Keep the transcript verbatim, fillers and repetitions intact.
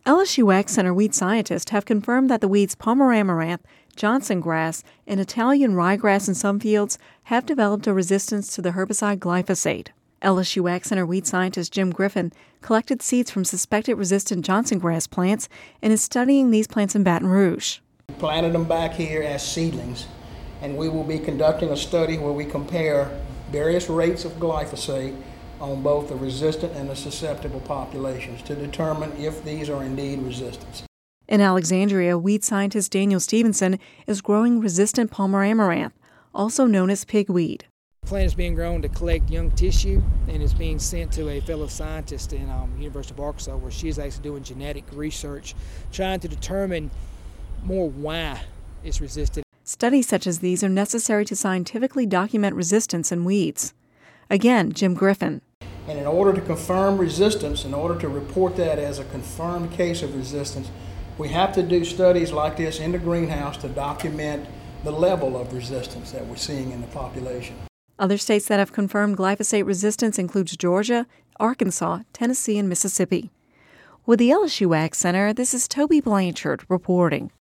L S U Ag Center weed scientists have confirmed that the weeds Palmer amaranth, Johnson grass, and Italian ryegrass in some fields have developed a resistance to the herbicide glyphosate. L S U Ag Center weed scientist Jim Griffin collected seeds from suspected resistant Johnson grass plants and is studying these plants in Baton Rouge. We planted them back here as seedlings, and we will be conducting a study where we compare various rates of glyphosate on both the resistant and the susceptible populations to determine if these are indeed resistant. In Alexandria, weed scientist Daniel Stevenson is growing resistant Palmer amaranth, also known as pigweed. The plant is being grown to collect young tissue and is being sent to a fellow scientist in um, University of Arkansas, where she's actually doing genetic research, trying to determine more why it's resistant. Studies such as these are necessary to scientifically document resistance in weeds. Again, Jim Griffin. And in order to confirm resistance, in order to report that as a confirmed case of resistance, we have to do studies like this in the greenhouse to document the level of resistance that we're seeing in the population. Other states that have confirmed glyphosate resistance includes Georgia, Arkansas, Tennessee, and Mississippi. With the L S U Ag Center, this is Toby Blanchard reporting.